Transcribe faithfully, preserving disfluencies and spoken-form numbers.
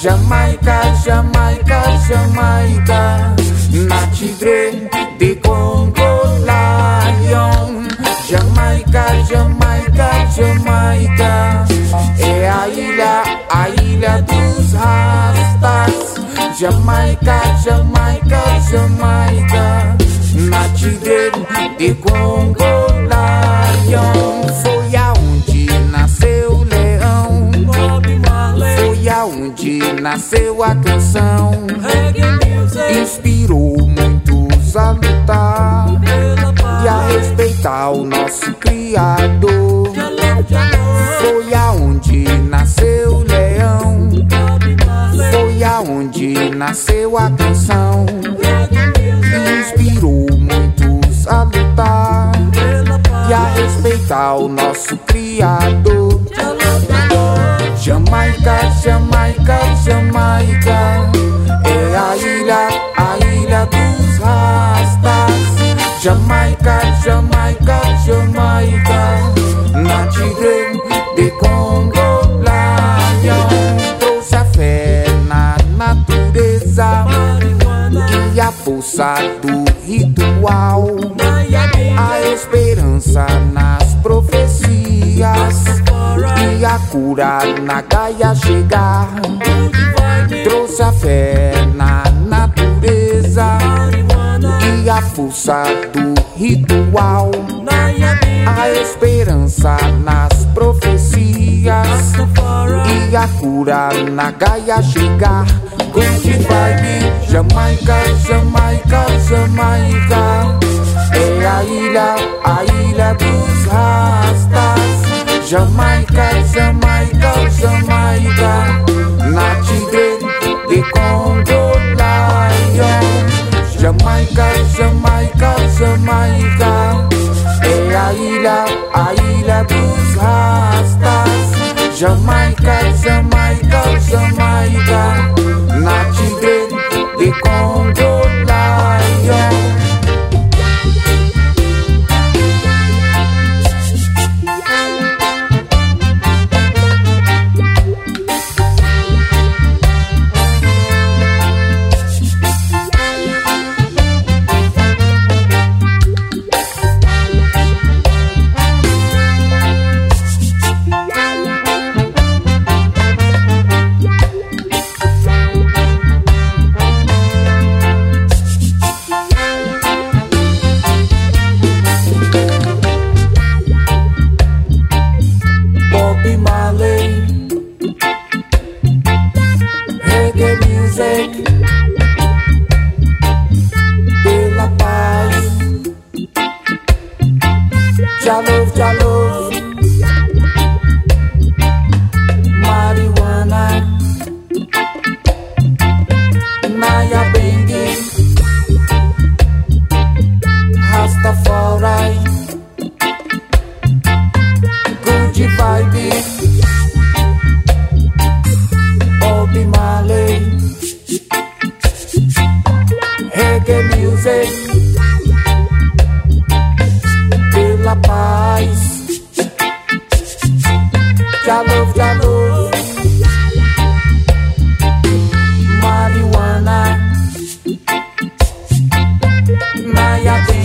Jamaica, Jamaica, Jamaica, na tigre de Congo Lion. Jamaica, Jamaica, Jamaica, é a ilha, a ilha dos rastas. Jamaica, Jamaica, Jamaica, na tigre de Congo Lion. Foi aonde nasceu o leão, foi aonde nasceu a canção. Inspirou muitos a lutar e a respeitar o nosso Criador. Foi aonde nasceu o leão, foi aonde nasceu a canção. Inspirou muitos a lutar e a respeitar o nosso Criador. Jamaica, Jamaica, Jamaica, é a ilha, a ilha dos rastas. Jamaica, Jamaica, Jamaica, na tigre de Congo Lion. Trouxe a fé na natureza e a força do ritual, a esperança nas profecias e a cura na Gaia chegar. Trouxe a fé na natureza e a força do ritual, a esperança nas profecias e a cura na Gaia chegar. Good vibe, Jamaica, Jamaica, Jamaica, é a ilha, a ilha dos rastas. Jamaica, Jamaica, Jamaica, na tigre de Congo Lion. Jamaica, Jamaica, Jamaica, é a ilha, a ilha dos rastas. Jamaica, Jamaica, Jamaica, na tigre de Congo Lion. Jalove, jalove, marijuana, Naya Bengi, Rastafari, good vibe, Bobby Marley, reggae music, pela paz. Jalove, jalove, marijuana, Naya Bengi.